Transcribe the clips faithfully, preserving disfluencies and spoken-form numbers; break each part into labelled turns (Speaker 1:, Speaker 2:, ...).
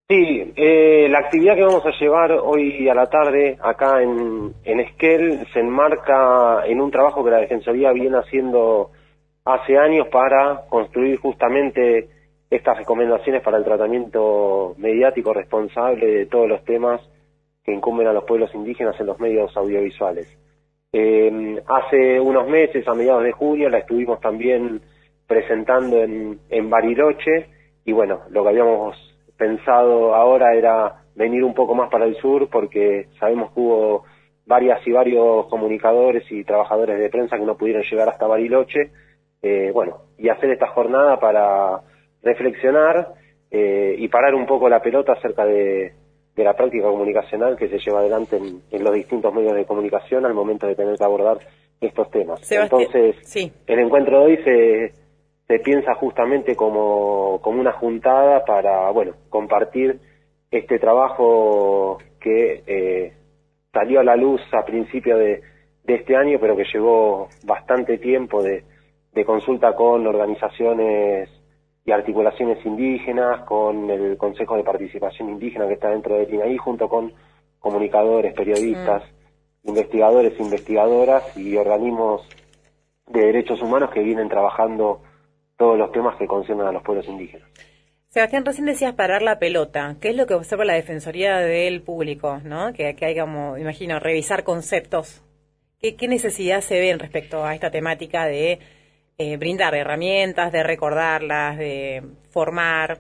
Speaker 1: Sí, eh, la actividad que vamos a llevar hoy a la tarde acá en, en Esquel se enmarca en un trabajo que la Defensoría viene haciendo hace años para construir justamente estas recomendaciones para el tratamiento mediático responsable de todos los temas que incumben a los pueblos indígenas en los medios audiovisuales. Eh, hace unos meses, a mediados de junio, la estuvimos también presentando en, en Bariloche y bueno, lo que habíamos pensado ahora era venir un poco más para el sur porque sabemos que hubo varias y varios comunicadores y trabajadores de prensa que no pudieron llegar hasta Bariloche, eh, bueno, y hacer esta jornada para reflexionar eh, y parar un poco la pelota acerca de, de la práctica comunicacional que se lleva adelante en, en los distintos medios de comunicación al momento de tener que abordar estos temas.
Speaker 2: Sebastián,
Speaker 1: Entonces,
Speaker 2: sí.
Speaker 1: El encuentro de hoy se se piensa justamente como, como una juntada para, bueno, compartir este trabajo que eh, salió a la luz a principio de, de este año, pero que llevó bastante tiempo de, de consulta con organizaciones y articulaciones indígenas, con el Consejo de Participación Indígena que está dentro del I N A I, junto con comunicadores, periodistas, mm. investigadores, investigadoras y organismos de derechos humanos que vienen trabajando todos los temas que conciernen a los pueblos indígenas.
Speaker 2: Sebastián, recién decías parar la pelota. ¿Qué es lo que observa la Defensoría del Público, no? Que, que hay como, imagino, revisar conceptos. ¿Qué, qué necesidad se ve en respecto a esta temática de eh, brindar herramientas, de recordarlas, de formar?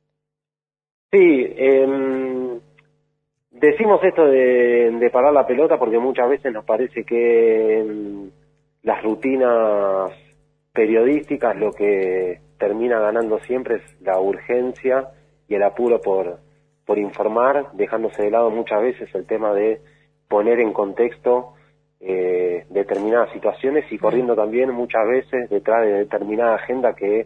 Speaker 1: Sí, eh, decimos esto de, de parar la pelota porque muchas veces nos parece que eh, las rutinas periodísticas lo que termina ganando siempre es la urgencia y el apuro por, por informar, dejándose de lado muchas veces el tema de poner en contexto eh, determinadas situaciones y corriendo también muchas veces detrás de determinada agenda que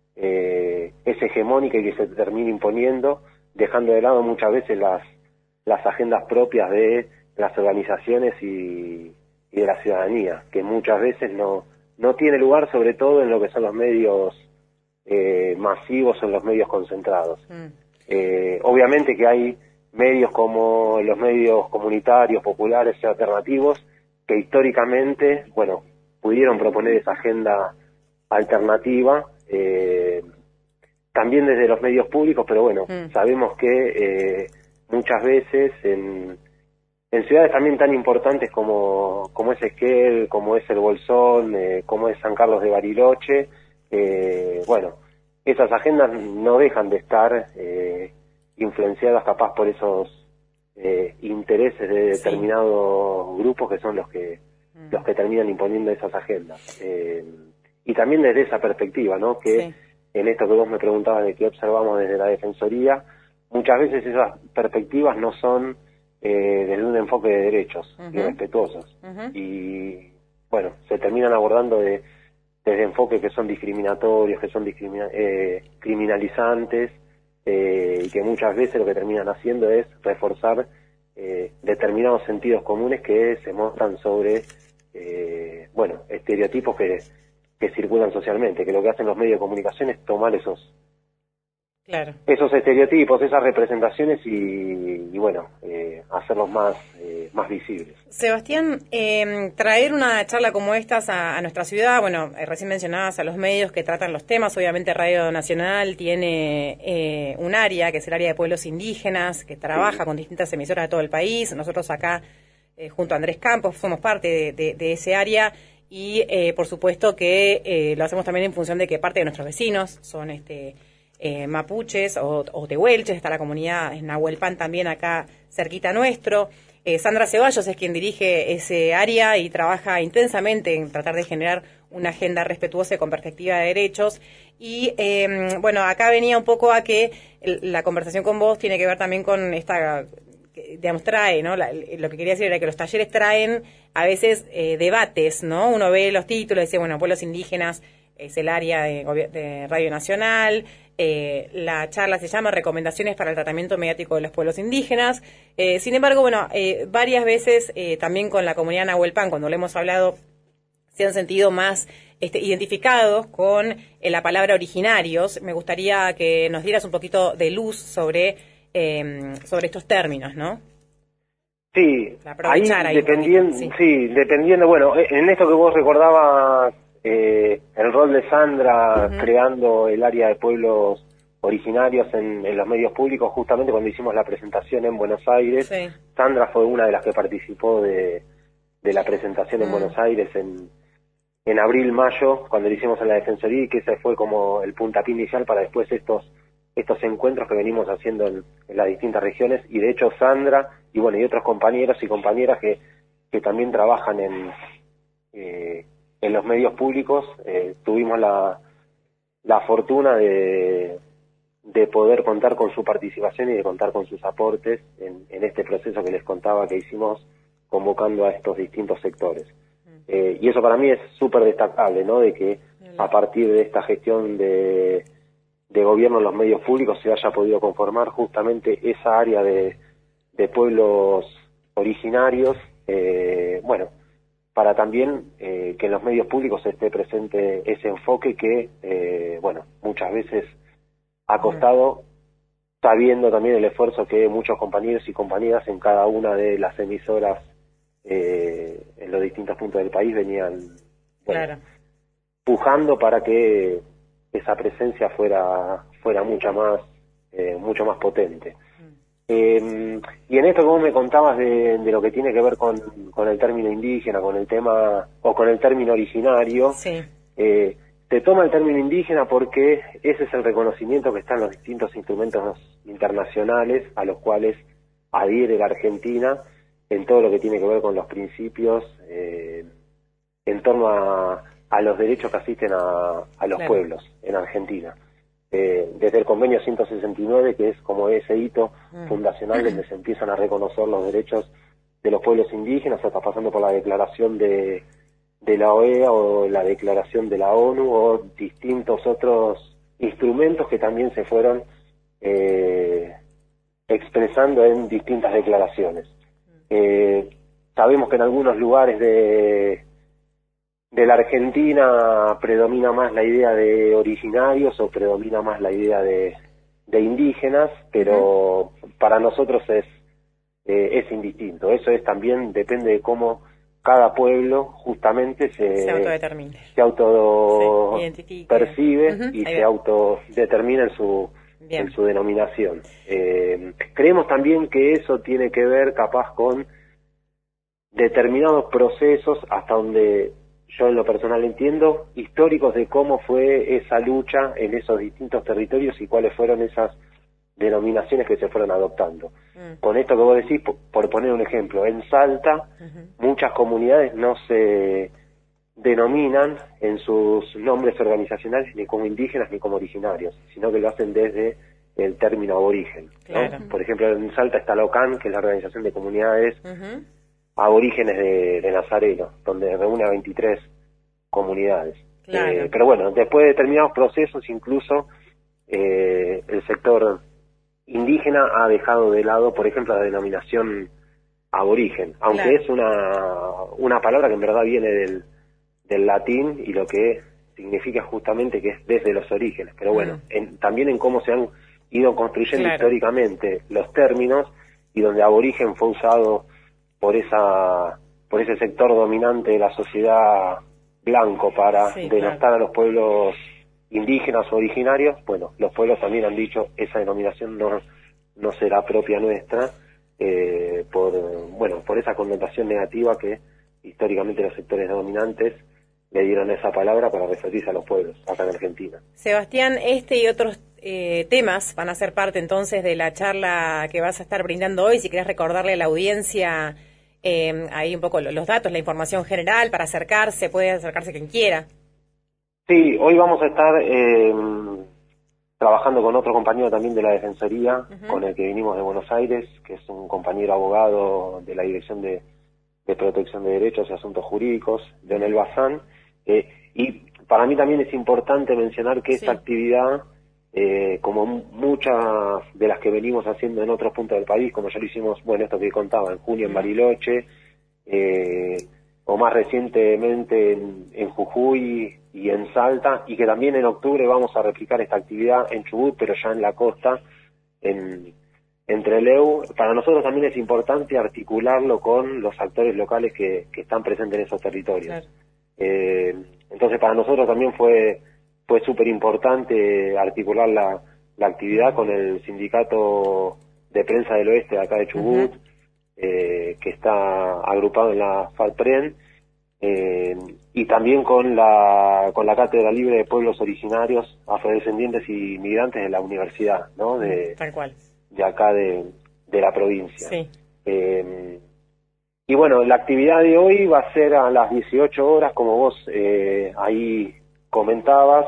Speaker 1: eh, es hegemónica y que se termina imponiendo, dejando de lado muchas veces las, las agendas propias de las organizaciones y, y de la ciudadanía, que muchas veces no no tiene lugar, sobre todo en lo que son los medios eh, masivos o en los medios concentrados. Mm. Eh, obviamente que hay medios como los medios comunitarios, populares y alternativos que históricamente, bueno, pudieron proponer esa agenda alternativa, eh, también desde los medios públicos, pero bueno, mm. sabemos que eh, muchas veces en En ciudades también tan importantes como, como es Esquel, como es el Bolsón, eh, como es San Carlos de Bariloche, eh, bueno, esas agendas no dejan de estar eh, influenciadas capaz por esos eh, intereses de determinados sí. grupos que son los que mm. los que terminan imponiendo esas agendas. Eh, y también desde esa perspectiva, ¿no? Que sí. en esto que vos me preguntabas de qué observamos desde la Defensoría, muchas veces esas perspectivas no son Eh, desde un enfoque de derechos uh-huh. y respetuosos uh-huh. y bueno, se terminan abordando de, desde enfoques que son discriminatorios, que son discrimina- eh, criminalizantes eh, y que muchas veces lo que terminan haciendo es reforzar eh, determinados sentidos comunes que se muestran sobre eh, bueno, estereotipos que, que circulan socialmente, que lo que hacen los medios de comunicación es tomar esos
Speaker 2: Claro.
Speaker 1: esos estereotipos, esas representaciones y, y bueno, eh, hacerlos más eh, más visibles.
Speaker 2: Sebastián, eh, traer una charla como estas a, a nuestra ciudad, bueno, eh, recién mencionabas a los medios que tratan los temas, obviamente Radio Nacional tiene eh, un área, que es el área de pueblos indígenas, que trabaja sí. con distintas emisoras de todo el país. Nosotros acá, eh, junto a Andrés Campos, somos parte de, de, de ese área y eh, por supuesto que eh, lo hacemos también en función de que parte de nuestros vecinos son este Eh, mapuches o, o tehuelches, está la comunidad en Nahuelpan también acá cerquita nuestro. Eh, Sandra Ceballos es quien dirige ese área y trabaja intensamente en tratar de generar una agenda respetuosa y con perspectiva de derechos. Y eh, bueno, acá venía un poco a que el, la conversación con vos tiene que ver también con esta, digamos, trae, ¿no? La, lo que quería decir era que los talleres traen a veces eh, debates, ¿no? Uno ve los títulos y dice, bueno, pueblos indígenas es el área de, de Radio Nacional. Eh, la charla se llama Recomendaciones para el Tratamiento Mediático de los Pueblos Indígenas. Eh, sin embargo, bueno, eh, varias veces eh, también con la comunidad Nahuelpan, cuando le hemos hablado, se han sentido más este, identificados con eh, la palabra originarios. Me gustaría que nos dieras un poquito de luz sobre eh, sobre estos términos, ¿no?
Speaker 1: Sí, ahí,
Speaker 2: ahí
Speaker 1: dependiendo,
Speaker 2: sí.
Speaker 1: sí, dependiendo, bueno, en esto que vos recordabas, eh, el rol de Sandra uh-huh. creando el área de pueblos originarios en, en los medios públicos, justamente cuando hicimos la presentación en Buenos Aires, sí. Sandra fue una de las que participó de, de la presentación uh-huh. en Buenos Aires en, en abril, mayo, cuando lo hicimos en la Defensoría, y que ese fue como el puntapié inicial para después estos estos encuentros que venimos haciendo en, en las distintas regiones, y de hecho Sandra y bueno y otros compañeros y compañeras que, que también trabajan en eh, en los medios públicos, eh, tuvimos la la fortuna de de poder contar con su participación y de contar con sus aportes en, en este proceso que les contaba que hicimos convocando a estos distintos sectores. Eh, y eso para mí es súper destacable, ¿no? De que a partir de esta gestión de de gobierno en los medios públicos se haya podido conformar justamente esa área de, de pueblos originarios, eh, bueno, para también eh, que en los medios públicos esté presente ese enfoque que, eh, bueno, muchas veces ha costado, sabiendo también el esfuerzo que muchos compañeros y compañeras en cada una de las emisoras eh, en los distintos puntos del país venían, bueno, claro. pujando para que esa presencia fuera fuera mucha más eh, mucho más potente. Mm. Eh, y en esto que vos me contabas de, de lo que tiene que ver con, con el término indígena, con el tema, o con el término originario, sí. eh, se toma el término indígena porque ese es el reconocimiento que está en los distintos instrumentos internacionales a los cuales adhiere la Argentina en todo lo que tiene que ver con los principios eh, en torno a a los derechos que asisten a, a los claro. pueblos en Argentina. Eh, desde el convenio ciento sesenta y nueve, que es como ese hito mm. fundacional donde se empiezan a reconocer los derechos de los pueblos indígenas, hasta pasando por la declaración de, de la O E A o la declaración de la ONU o distintos otros instrumentos que también se fueron eh, expresando en distintas declaraciones. Eh, sabemos que en algunos lugares de de la Argentina predomina más la idea de originarios o predomina más la idea de, de indígenas, pero uh-huh. para nosotros es eh, es indistinto. Eso es también, depende de cómo cada pueblo justamente se,
Speaker 2: se autodetermine,
Speaker 1: se auto sí, percibe uh-huh. y Ahí se va. autodetermina en su, en su denominación. Eh, creemos también que eso tiene que ver capaz con determinados procesos hasta donde yo en lo personal entiendo, históricos de cómo fue esa lucha en esos distintos territorios y cuáles fueron esas denominaciones que se fueron adoptando. Mm. Con esto que vos decís, por, por poner un ejemplo, en Salta uh-huh. muchas comunidades no se denominan en sus nombres organizacionales ni como indígenas ni como originarios, sino que lo hacen desde el término aborigen. Claro. ¿no? Por ejemplo, en Salta está la O C A N, que es la Organización de Comunidades uh-huh. Aborígenes de, de Nazareno, donde reúne a veintitrés comunidades. Claro. Eh, pero bueno, después de determinados procesos, incluso eh, el sector indígena ha dejado de lado, por ejemplo, la denominación aborigen, aunque claro. es una una palabra que en verdad viene del, del latín y lo que significa justamente que es desde los orígenes. Pero bueno, mm. en, también en cómo se han ido construyendo claro. históricamente los términos y donde aborigen fue usado por esa por ese sector dominante de la sociedad blanco para sí, denostar claro. a los pueblos indígenas o originarios. Bueno, los pueblos también han dicho esa denominación no no será propia nuestra eh, por bueno por esa connotación negativa que históricamente los sectores dominantes le dieron esa palabra para referirse a los pueblos acá en Argentina.
Speaker 2: Sebastián, este y otros eh, temas van a ser parte entonces de la charla que vas a estar brindando hoy. Si querés recordarle a la audiencia Eh, ahí un poco los datos, la información general para acercarse, puede acercarse quien quiera.
Speaker 1: Sí, hoy vamos a estar eh, trabajando con otro compañero también de la Defensoría, uh-huh. con el que vinimos de Buenos Aires, que es un compañero abogado de la Dirección de, de Protección de Derechos y Asuntos Jurídicos, Leonel Bazán, eh, y para mí también es importante mencionar que sí. esta actividad, Eh, como muchas de las que venimos haciendo en otros puntos del país, como ya lo hicimos, bueno, esto que contaba, en junio en Bariloche, eh, o más recientemente en, en Jujuy y en Salta, y que también en octubre vamos a replicar esta actividad en Chubut, pero ya en la costa, en, entre el E U. Para nosotros también es importante articularlo con los actores locales que, que están presentes en esos territorios. Claro. Eh, entonces para nosotros también fue fue súper importante articular la, la actividad con el sindicato de prensa del oeste de acá de Chubut, uh-huh. eh, que está agrupado en la FALPREN, eh, y también con la con la Cátedra Libre de Pueblos Originarios, Afrodescendientes y Migrantes de la Universidad, ¿no? De,
Speaker 2: Tal cual.
Speaker 1: de acá de, de la provincia.
Speaker 2: Sí.
Speaker 1: Eh, y bueno, la actividad de hoy va a ser a las dieciocho horas, como vos eh, ahí comentabas,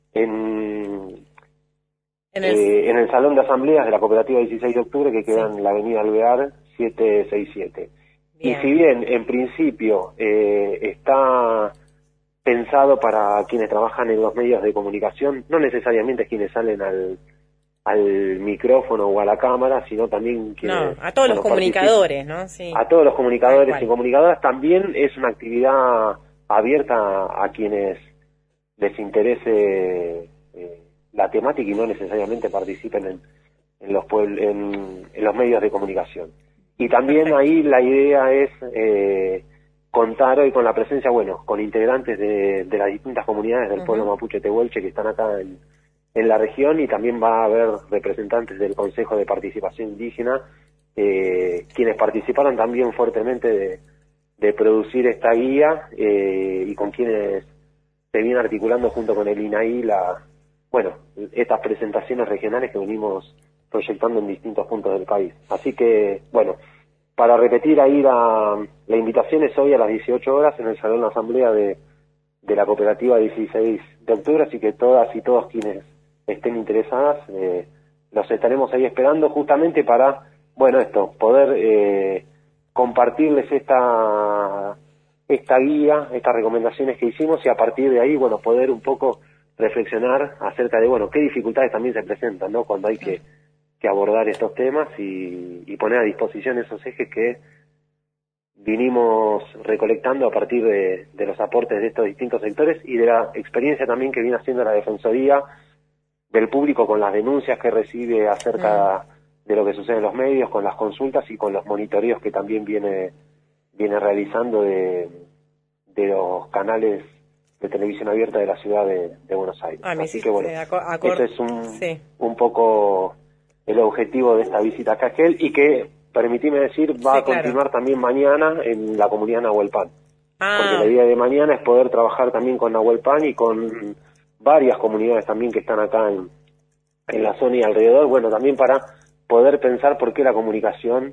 Speaker 1: en,
Speaker 2: en, el...
Speaker 1: Eh, en el Salón de Asambleas de la Cooperativa dieciséis de octubre, que queda sí. en la avenida Alvear setecientos sesenta y siete. Bien. Y si bien en principio eh, está pensado para quienes trabajan en los medios de comunicación, no necesariamente quienes salen al al micrófono o a la cámara, sino también quienes...
Speaker 2: No, a todos bueno, los comunicadores, ¿no? Sí.
Speaker 1: A todos los comunicadores y comunicadoras también es una actividad abierta a, a quienes les interese eh, la temática y no necesariamente participen en, en, los, puebl- en, en los medios de comunicación. Y también Perfecto. Ahí la idea es eh, contar hoy con la presencia, bueno, con integrantes de, de las distintas comunidades del uh-huh. pueblo mapuche tehuelche que están acá en en la región, y también va a haber representantes del Consejo de Participación Indígena, eh, quienes participaron también fuertemente de, de producir esta guía, eh, y con quienes se viene articulando junto con el I N A I la, bueno, estas presentaciones regionales que venimos proyectando en distintos puntos del país. Así que, bueno, para repetir ahí la, la invitación es hoy a las dieciocho horas en el Salón de Asamblea de, de la Cooperativa dieciséis de octubre, así que todas y todos quienes estén interesadas, eh, los estaremos ahí esperando justamente para, bueno, esto, poder eh, compartirles esta esta guía, estas recomendaciones que hicimos, y a partir de ahí, bueno, poder un poco reflexionar acerca de, bueno, qué dificultades también se presentan, ¿no?, cuando hay que, que abordar estos temas y, y poner a disposición esos ejes que vinimos recolectando a partir de, de los aportes de estos distintos sectores y de la experiencia también que viene haciendo la Defensoría del público con las denuncias que recibe acerca mm. de lo que sucede en los medios, con las consultas y con los monitoreos que también viene viene realizando de, de los canales de televisión abierta de la ciudad de, de Buenos Aires.
Speaker 2: Ah,
Speaker 1: Así que bueno,
Speaker 2: acor-
Speaker 1: ese es un,
Speaker 2: sí. un
Speaker 1: poco el objetivo de esta visita a Cajel, y que, permitime decir, va
Speaker 2: sí,
Speaker 1: a continuar
Speaker 2: claro.
Speaker 1: también mañana en la comunidad Nahuelpan.
Speaker 2: Ah.
Speaker 1: Porque la idea de mañana es poder trabajar también con Nahuelpan y con varias comunidades también que están acá en, en la zona y alrededor, bueno, también para poder pensar por qué la comunicación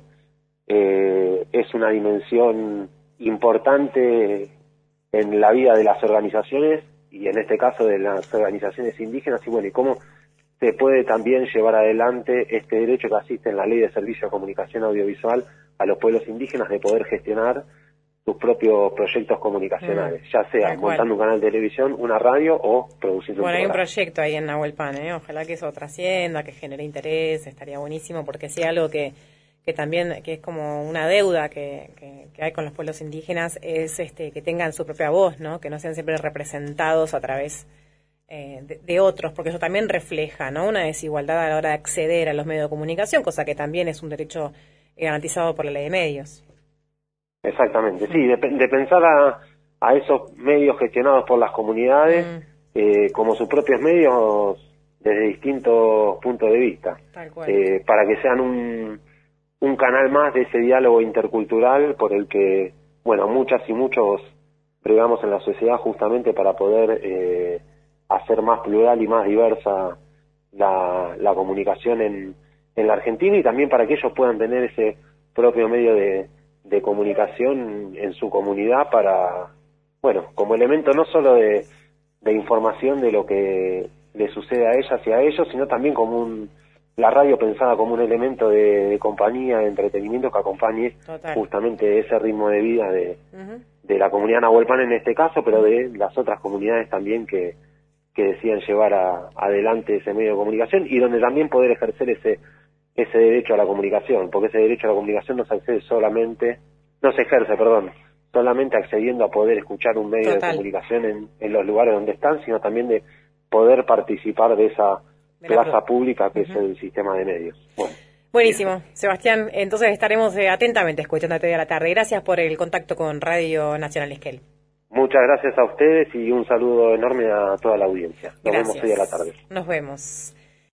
Speaker 1: eh, es una dimensión importante en la vida de las organizaciones, y en este caso de las organizaciones indígenas, y bueno, y cómo se puede también llevar adelante este derecho que asiste en la Ley de Servicio de Comunicación Audiovisual a los pueblos indígenas de poder gestionar sus propios proyectos comunicacionales, mm, ya sea montando un canal de televisión, una radio o produciendo
Speaker 2: bueno,
Speaker 1: un programa.
Speaker 2: Hay un proyecto ahí en Nahuelpan, ¿eh? Ojalá que eso trascienda, que genere interés, estaría buenísimo, porque sí, algo que, que también, que es como una deuda que, que, que hay con los pueblos indígenas, es este que tengan su propia voz, ¿no? Que no sean siempre representados a través eh, de, de otros, porque eso también refleja, ¿no?, una desigualdad a la hora de acceder a los medios de comunicación, cosa que también es un derecho garantizado por la ley de medios.
Speaker 1: Exactamente, sí, de, de pensar a, a esos medios gestionados por las comunidades mm. eh, como sus propios medios desde distintos puntos de vista,
Speaker 2: Tal cual.
Speaker 1: Eh, para que sean un, un canal más de ese diálogo intercultural por el que, bueno, muchas y muchos bregamos en la sociedad justamente para poder eh, hacer más plural y más diversa la, la comunicación en, en la Argentina, y también para que ellos puedan tener ese propio medio de de comunicación en su comunidad para, bueno, como elemento no solo de, de información de lo que le sucede a ellas y a ellos, sino también como un, la radio pensada como un elemento de, de compañía, de entretenimiento que acompañe
Speaker 2: Total.
Speaker 1: justamente ese ritmo de vida de,
Speaker 2: uh-huh.
Speaker 1: de la comunidad Nahuelpan en este caso, pero de las otras comunidades también que, que decían llevar a, adelante ese medio de comunicación, y donde también poder ejercer ese ese derecho a la comunicación, porque ese derecho a la comunicación no se accede solamente, no se ejerce, perdón, solamente accediendo a poder escuchar un medio
Speaker 2: Total.
Speaker 1: de comunicación en, en los lugares donde están, sino también de poder participar de esa de plaza pro- pública que uh-huh. es el sistema de medios. Bueno.
Speaker 2: Buenísimo, Sebastián. Entonces estaremos eh, atentamente escuchándote hoy a la tarde. Gracias por el contacto con Radio Nacional Esquel.
Speaker 1: Muchas gracias a ustedes y un saludo enorme a toda la audiencia. Nos
Speaker 2: Gracias.
Speaker 1: vemos hoy a la tarde.
Speaker 2: Nos vemos.